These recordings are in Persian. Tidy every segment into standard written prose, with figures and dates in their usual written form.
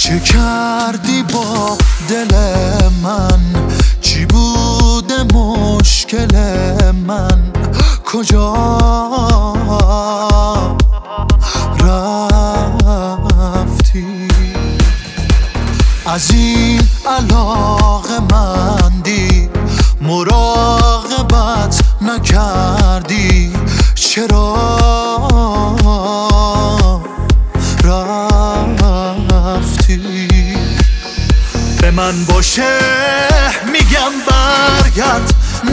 چه کردی با دل من؟ چی بوده مشکل من؟ کجا رفتی؟ از این علاقه‌مندی مراقبت نکردی، چرا رفتی؟ به من باشه میگم برگرد،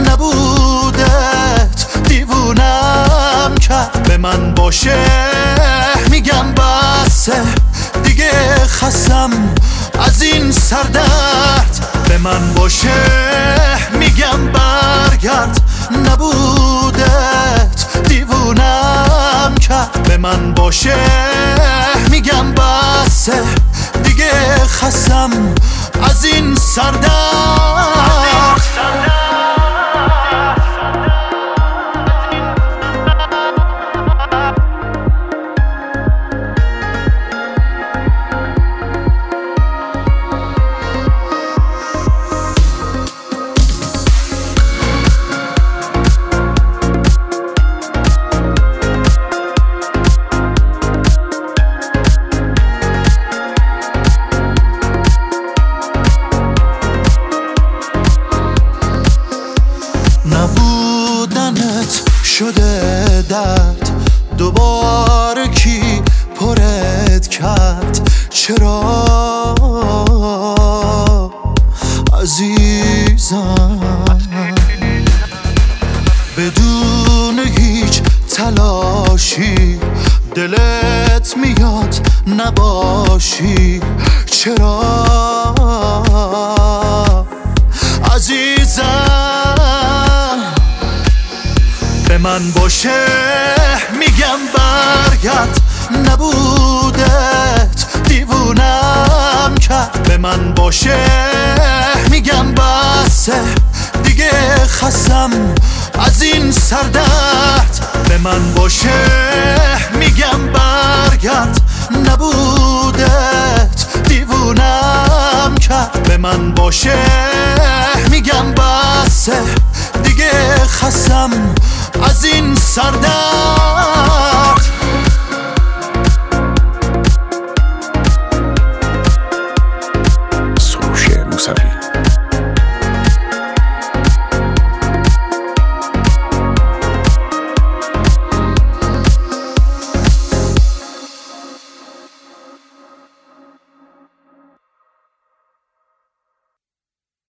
نبودت دیوونم کرد. به من باشه میگم بسه دیگه، خستم از این سردرد. به من باشه میگم برگرد، نبودت دیوونم کرد. به من باشه میگم بسه دیگه، خستم از این سردرد. نبودنت شده درد، دوباره کی پرت کرد؟ چرا عزیزم؟ بدون هیچ تلاشی دلت میاد نباشی، چرا عزیزم؟ به من باشه میگم برگرد، نبودت دیوونم کرد. به من باشه میگم بسه دیگه، خستم از این سردرد. به من باشه میگم برگرد، نبودت دیوونم کرد. به من باشه میگم بسه دیگه، خستم از این سردرد. سروش موسوی